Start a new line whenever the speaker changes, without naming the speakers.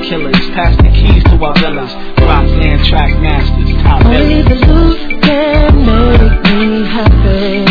killers. Pass the keys to our villas. Rockland track masters, top
Only
villains.
the loose can make me happy.